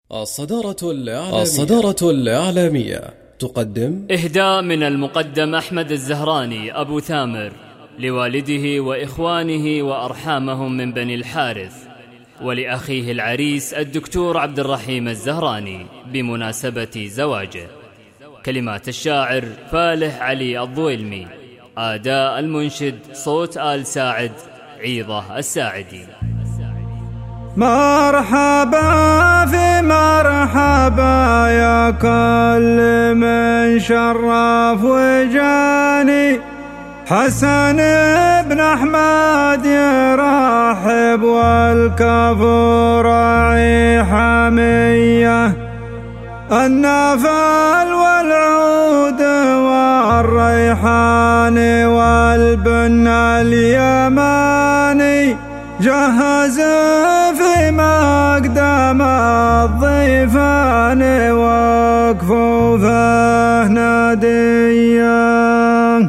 الصدارة الإعلامية تقدم إهداء من المقدم أحمد الزهراني أبو ثامر لوالده وإخوانه وأرحامهم من بني الحارث، ولأخيه العريس الدكتور عبد الرحيم الزهراني بمناسبة زواجه. كلمات الشاعر فالح علي الضويلمي، أداء المنشد صوت آل ساعد عيضة الساعدي. مرحبا في مرحبا يا كل من شرف وجاني، حسن بن أحمد يرحب والكفور راعي حمية، النفل والعود والريحان والبن اليماني، جهز في مقدم الضيفان وكفوفه ناديا.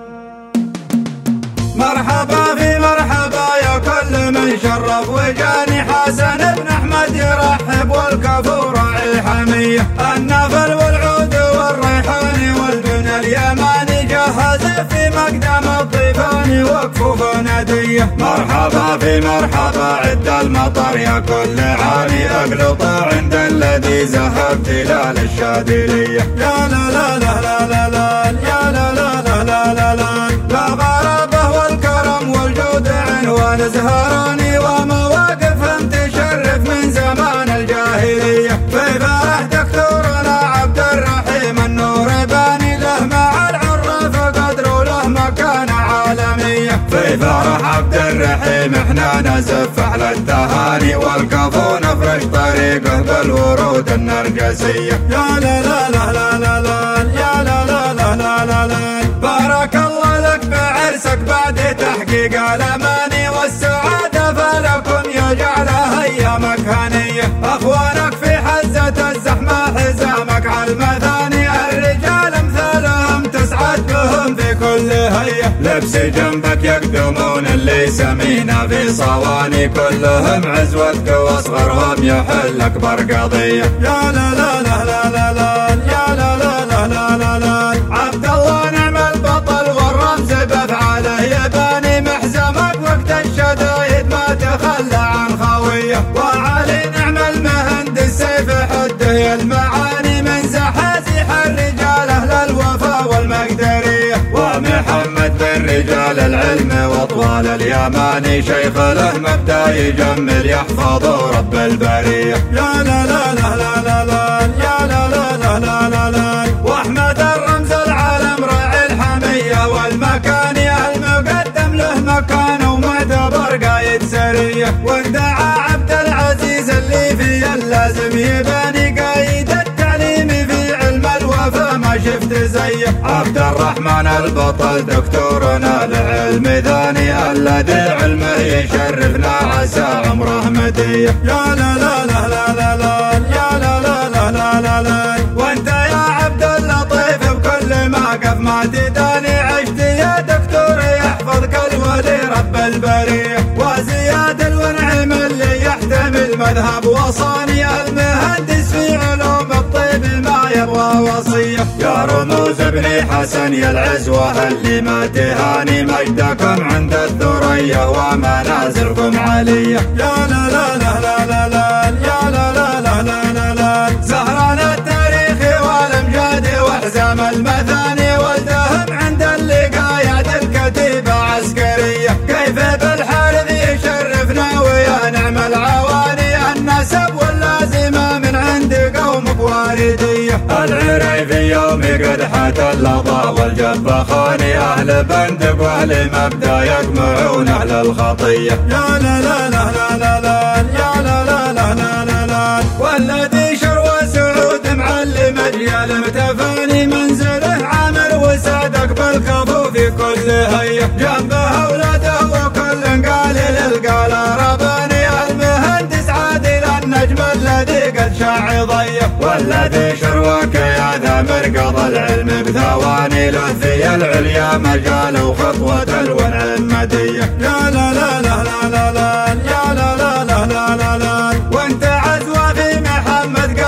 مرحبا في مرحبا يا كل من شرف وجاني، حسن بن أحمد يرحب والكفور راعي حمية، النفل والعود والريحان والبن اليماني، جهز في مقدم الضيفان وكفوفه نادية. مرحبا في مرحبا عد المطر يا كل عاني، اقلط عند الذي زهب تلال الشادلية. يا لا لا لا لا لا لا يا لا لا لا لا لا لا، لا غرابه والكرم والجود عنوان زهراني، ومواقفهم تشرف من زمان الجاهلية. في فرح دكتورنا عبد الرحيم النور باني، له مع العراف قدر وله مكانة عالمية. في فرح عبد الرحيم احنا نزف على التهاني، والكفو نفرش طريقه بالورود النرجسية. يا لا لا لا لا لا لا يا لا لا لا لا لا لا، بارك الله لك بعرسك بعد تحقيق الاماني والسعادة، فلكم يجعلها ايامك هنية. اخوانك في حزة الزحمة حزامك على المثاني، الرجال امثالهم تسعد بهم في كل هية. لبس جنبك يقدمون اللي سمينا في صواني، كلهم عزوتك واصغرهم يحل اكبر قضية. يا لا لا لا لا لا لا يا لا لا لا لا لا لا، عبد الله نعم البطل والرمز بافعاله يباني، محزمك وقت الشدايد ما تخلى عن خويه، وعلي نعم المهندس سيف حده المعاني، من زحازح الرجال اهل الوفا والمقدريه، ومحمد بن رجال العلم واطوال اليماني، شيخ له مبدا يجمل يحفظ رب البريه. يا لا لا لا لا لا لا يا لا لا لا لا لا لا، واحمد الرمز العالم راعي الحميه والمكاني، المقدم له مكانه ومعتبر قايد سريه، واندعى عبد العزيز اللي في اللازم يباني، قايد التعليم في علم الوفا ما شفت زيه. عبد الرحمن البطل دكتورنا العلم ثاني، الذي علمه يشرفنا عسى عمره مديه. يا لا لا لا لا لا لا يا لا لا لا لا لا لا، وانت يا عبد اللطيف بكل موقف ما تداني، عشت يا دكتور يحفظك الولي رب البريه، وزياد الونعم اللي يحتمل مذهب وصاني، المهندس في علوم الطب ما يبغى وصيه. يا رموز ابن حسن يا العزوة اللي ما تهاني، مجدكم عند الثريا ومنازلكم علية. يا لا لا لا لا لا لا يا لا لا لا لا لا لا، زهران التاريخ والامجاد واحزام المثاني، ولدهم عند اللقاء يعد الكتيبة عسكرية، كيف بالحارث يشرفنا ويا نعم العواني، النسب واللازمة من عند قومك واردية، العريفي يوم قدحة اللظى والجبخاني، أهل بندق وأهل مبدا يجمعون أهل الخطية. يا لا لا لا لا لا لا يا لا لا لا لا لا لا، والذي شروى سعود معلم أجيال متفاني، منزله عامر وسادك بالكفو في كل هية، جنبه أولاده وكل قال للقال رباني، المهندس عادل النجم الذي قد شاع ضيه، والذي شروك يا ثامر قضى العلم بثواني، له في العليا مجال وخطوة الونعم مدية. يا لا لا لا لا لا لا يا لا لا لا لا لا لا، وانت عزوة في محمد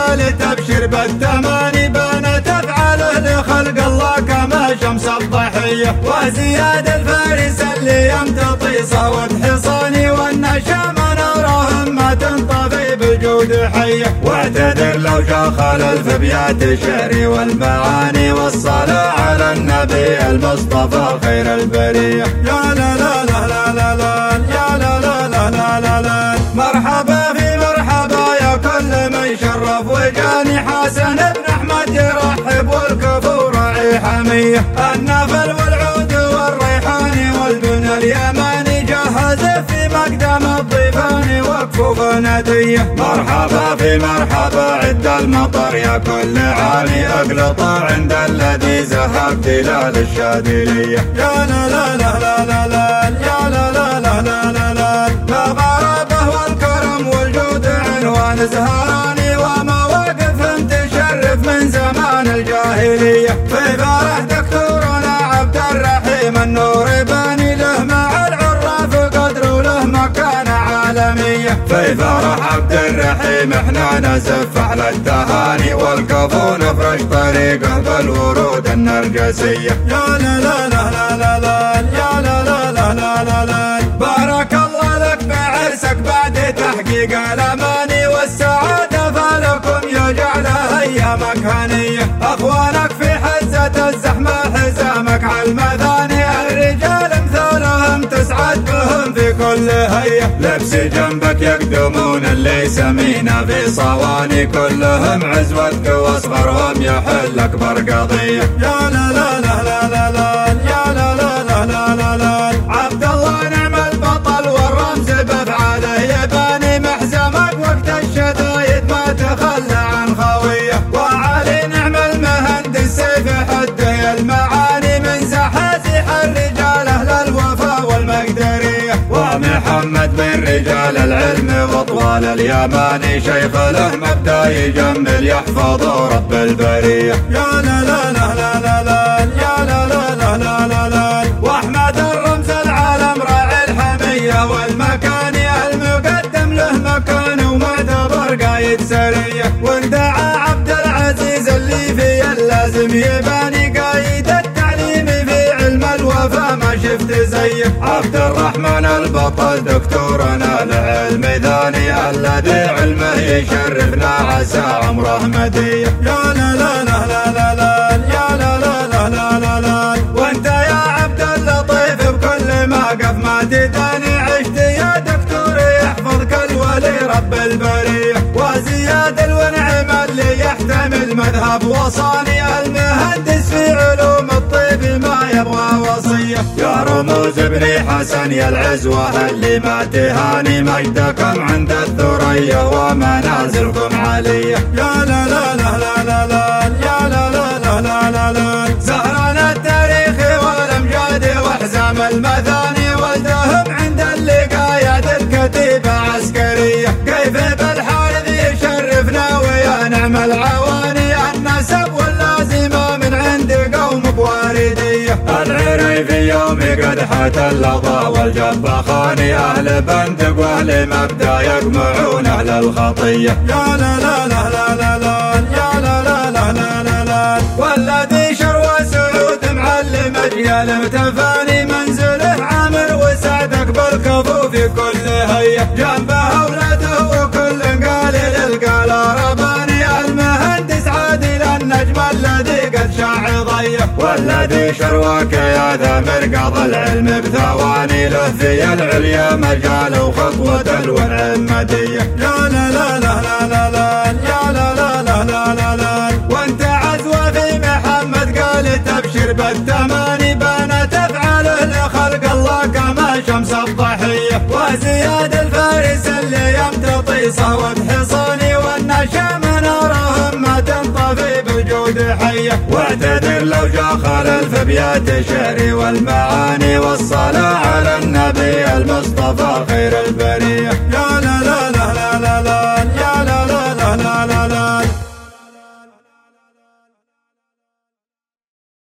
تبشر بالتماني بانت افعاله لخلق الله كما شمس الضحية. وزياد الفارس اللي يمتطي صوت حصاني والنشام نورهم ما تنطفي بالجود حية. واعتذر لو شاخ الالف ابيات الشعر والمعاني والصلاة على النبي المصطفى خير البرية. يا لا لا لا لا لا لا يا لا لا لا لا لا لا مرحبا في مرحبا يا كل من شرف وجاني حسن بن احمد يرحب والكفو راعي حمية. النفل والعود والريحان والبن اليماني جهز في مقدم الضيفان وكفوف ندية. مرحبا في مرحبا عد المطر يا كل عالي اقلطا عند الذي زهق دلال الشادلية. يا لا لا لا لا لا لا يا لا لا لا لا لا لا الغرابة والكرم والجود عنوان زهراني ومواقف تشرف من زمان الجاهلية. في فرح دكتورنا عبد الرحيم النور باني له مع العراف قدر وله مكانة عالمية. في فرح عبد الرحيم احنا نزف على التهاني والكفو نفرش طريقه بالورود النرجسية. يا لا لا لا لا لا لا يا لا لا لا لا لا لا بارك الله لك بعرسك بعد تحقيق الاماني والسعادة فلكم يجعلها ايامك هنية. اخوانك في حزة الزحمة حزامك على المثاني الرجال امثالهم تسعد بهم في كل هية. لبس جنبك يقدمون اللي سمينا في صواني كلهم عزوتك واصغرهم يحل اكبر قضية. يا لا لا لا لا لا لا يا لا لا لا لا لا لا عبد الله نعم البطل والرمز بافعاله يباني محزمك وقت الشدايد ما تخلى عن خويه. وعلي نعم المهندس سيف حده المعاني من زحازح الرجال اهل الوفا والمقدريه. ومحمد من رجال العلم وطوال اليماني شيخ له مبدا يجمل يحفظ رب البريه. يا لا لا لا لا لا لا يا لا لا لا لا لا لا واحمد الرمز العالم راعي الحميه والمكاني المقدم له مكان وما دبر قايد سريه. واندعى عبد العزيز اللي في اللازم يباني قايد التعليم في علم الوفا ما شفت زيه. عبد الرحمن البطل دكتورنا العلم ثاني الذي علمه يشرفنا عسى عمره مديه. يا لا لا لا لا لا لا يا لا لا لا لا لا لا وانت يا عبد اللطيف بكل موقف ما تداني عشت يا دكتور يحفظك الولي رب البريه. وزياد الونعم اللي يحتمل مذهب وصاني المهندس في علوم الطب ما يبغى وصيه. يا رموز ابن حسن يا العزوة اللي ما تهاني مجدكم عند الثريا ومنازلكم عالية. يا لا لا لا لا لا لا يا لا لا لا لا لا لا زهران التاريخ والامجاد واحزام المثاني ولدهم عند اللقايات الكتيبة عسكرية. كيف بالحارث يشرفنا ويا نعم العواني النسب واللازمة من عند قوم بواردية. العري في يوم قدحة اللظى والجبخاني اهل بندق واهل مبدا يجمعون اهل الخطية. يا لا لا لا لا لا لا يا لا لا لا لا لا لا والذي شروى سعود معلم اجيال متفاني منزله عامر وسعدك بالكفو في كل هية. جنبه اولاده وكل قال للقال رباني المهندس عادل النجم الذي قد شاع ضيه. والذي شروك يا ذا مرقض العلم بثواني له في العليا مجال وخطوة الونعم مدية. يا لا لا لا لا لا لا يا لا لا لا لا لا لا وانت عزوة في محمد قال تبشر بالتماني بانت افعاله لخلق الله كما شمس الضحية. وزياد الفارس اللي يمتطي صوت حصاني والنشام نورهم ما تنطفي بالجود حية. واعتذر لو شاخ الالف ابيات الشعر والمعاني والصلاة على النبي المصطفى خير البرية.